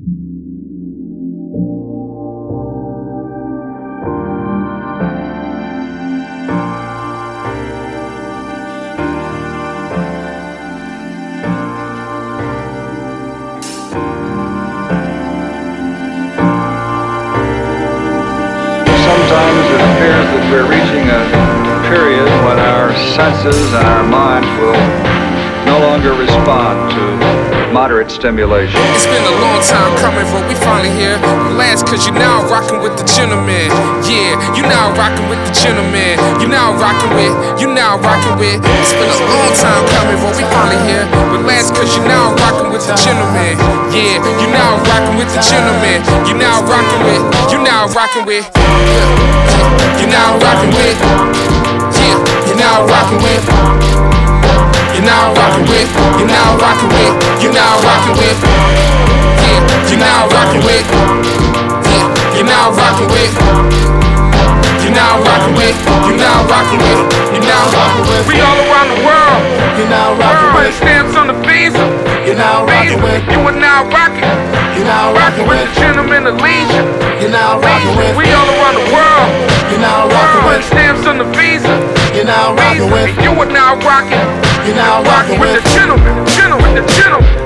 Sometimes it appears that we're reaching a period when our senses and our minds will no longer respond to moderate stimulation. It's been a long time coming, but we finally here. Relax, cause you now rocking with the gentleman. Yeah, you now rocking with the gentleman. You now rocking with. It's been a long time coming, but we finally here. Relax, cause you now rocking with the gentleman. Yeah, you now rocking with the gentleman. You now rocking with. You now rocking with. You now rocking with. Yeah, you now rocking with. You're now rocking with, you're now rocking with, you're now rocking with, yeah, you're now rocking with, yeah, you're now rocking with, you're now rocking with, you're now rocking with, you're now rocking with. We all around the world, you're now rocking with. Stamps on the visa, you're now rocking with. You are now rocking, you're now rocking with the gentleman of leisure, you're now rocking with. We all around the world, you're now rocking with. Stamps on the visa, you're now rocking with. You are now rocking. You're now rocking with the gentleman, the gentleman.